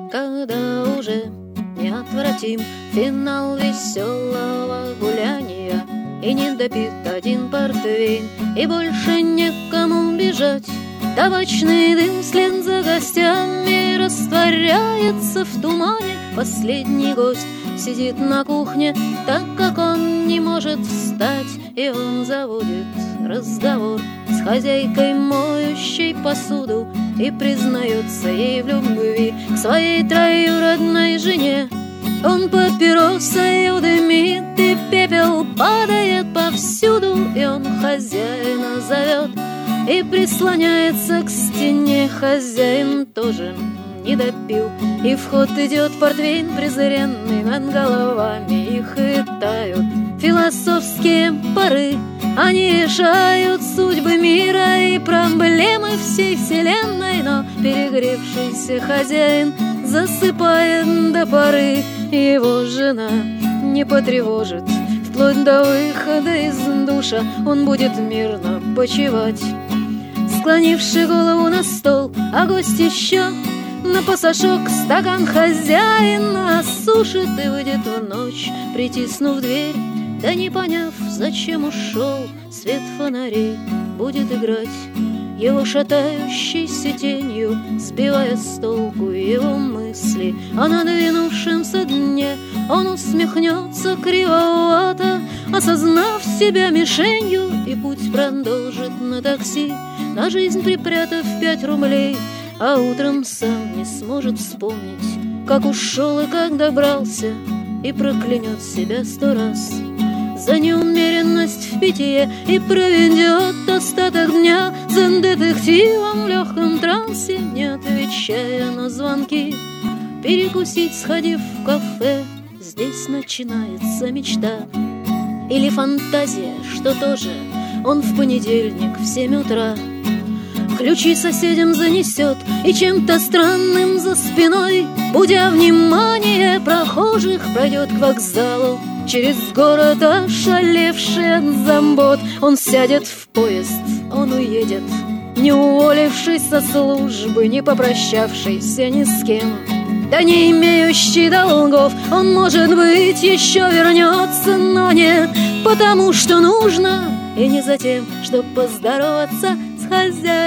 когда уже неотвратим финал веселого гуляния, и не допит один портвейн, и больше некому бежать. Табачный дым вслед за гостями растворяется в тумане. Последний гость сидит на кухне, так как он не может встать, и он заводит разговор с хозяйкой, моющей посуду, и признается ей в любви к своей троюродной жене. Он папиросой дымит, и пепел падает повсюду, и он хозяина зовет и прислоняется к стене. Хозяин тоже не допил, и в ход идет портвейн презренный. Над головами их и тают философские пары. Они решают судьбы мира и проблемы всей вселенной, но перегревшийся хозяин засыпает до поры. Его жена не потревожит вплоть до выхода из душа. Он будет мирно почивать, склонивший голову на стол, а гость еще на пасашок стакан хозяина осушит и выйдет в ночь, притиснув дверь, да не поняв, зачем ушел. Свет фонарей будет играть его шатающейся тенью, сбивая с толку его мысли о надвинувшемся дне. Он усмехнется кривовато, осознав себя мишенью, и путь продолжит на такси, на жизнь припрятав 5 рублей. А утром сам не сможет вспомнить, как ушел и как добрался, и проклянет себя 100 раз за неумеренность в питье, и проведет остаток дня за детективом в легком трансе, не отвечая на звонки. Перекусить, сходив в кафе, здесь начинается мечта или фантазия, что тоже он в понедельник в 7 утра ключи соседям занесет, и чем-то странным за спиной, будя внимание прохожих, пройдет к вокзалу через город, ошалевший от забот. Он сядет в поезд, он уедет, не уволившись со службы, не попрощавшийся ни с кем, да не имеющий долгов. Он, может быть, еще вернется, но не потому, что нужно, и не за тем, чтобы поздороваться с хозяином